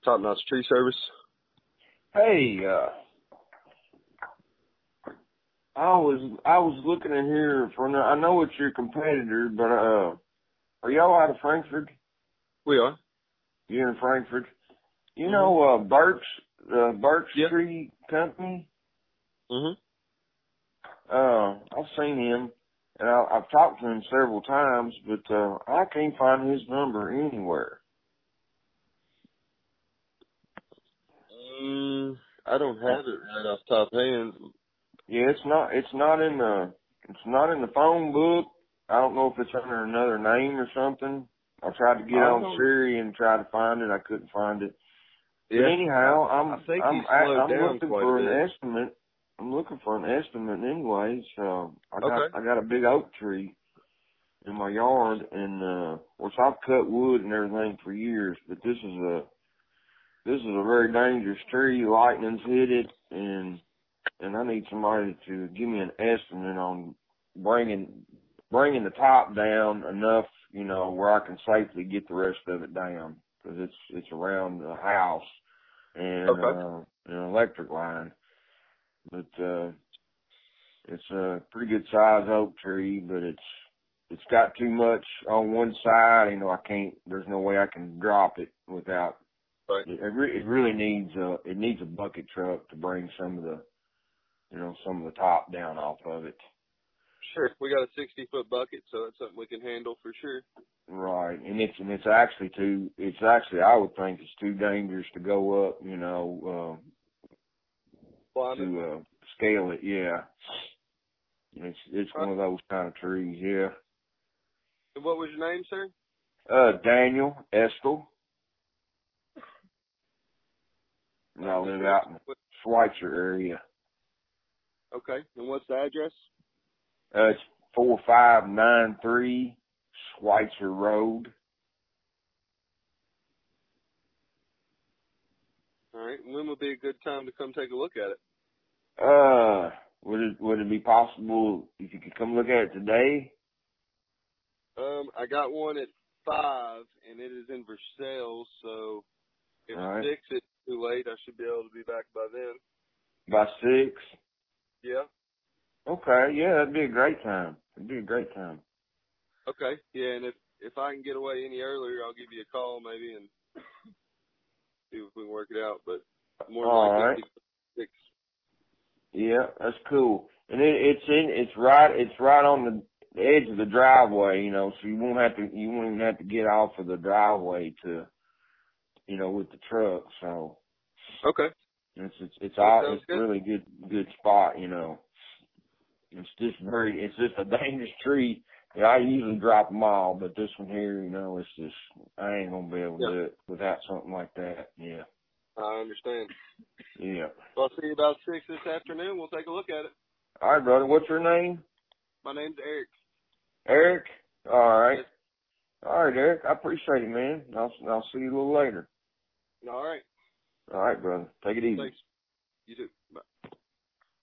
Top Notch Tree Service. Hey, I was looking in here I know it's your competitor, but are y'all out of Frankfurt? We are. You're in Frankfurt. You Mhm. know Burks Yeah. Tree Company? Mhm. I've seen him, and I've talked to him several times, but I can't find his number anywhere. I don't have it right off the top hand. Yeah, it's not in the phone book. I don't know if it's under another name or something. I tried to get on Um, Siri and try to find it. I couldn't find it. But yeah. anyhow, I think he's slowed I'm down looking quite a for bit. an estimate. I'm looking for an estimate anyway. So Okay. I got a big oak tree in my yard, and which I've cut wood and everything for years, but this is a very dangerous tree. Lightning's hit it, and I need somebody to give me an estimate on bringing the top down enough, where I can safely get the rest of it down, because it's around the house and Okay. an electric line. But it's a pretty good size oak tree, but it's got too much on one side. I can't. There's no way I can drop it without. Right. It really needs a bucket truck to bring some of the top down off of it. Sure. We got a 60-foot bucket, so that's something we can handle for sure. Right. And it's actually I would think it's too dangerous to go up, Climbing. to scale it, yeah. It's All one right. of those kind of trees, yeah. And what was your name, sir? Daniel Estel. And I live Mr. out in the Schweitzer area. Okay. And what's the address? It's 4593 Schweitzer Road. All right. And when would be a good time to come take a look at it? Would it be possible if you could come look at it today? I got one at 5, and it is in Versailles, so if All right. 6 is too late, I should be able to be back by then. By 6? Yeah. Okay, yeah, that'd be a great time. It'd be a great time. Okay. Yeah, and if I can get away any earlier, I'll give you a call maybe and see if we can work it out. But more than All likely right. it'll be 6. Yeah, that's cool. And it's right on the edge of the driveway, so you won't even have to get off of the driveway to, with the truck. So Okay. it's That all, sounds it's good. really good spot, it's just a dangerous tree. Yeah, I usually drop them all, but this one here, it's just, I ain't gonna be able to Yeah, do it without something like that. Yeah. I understand. Yeah. So I'll see you about 6 this afternoon. We'll take a look at it. All right, brother. What's your name? My name's Eric. Eric? All right. Yes. All right, Eric. I appreciate it, man. I'll see you a little later. All right. All right, brother. Take it easy. Thanks. You too. Bye.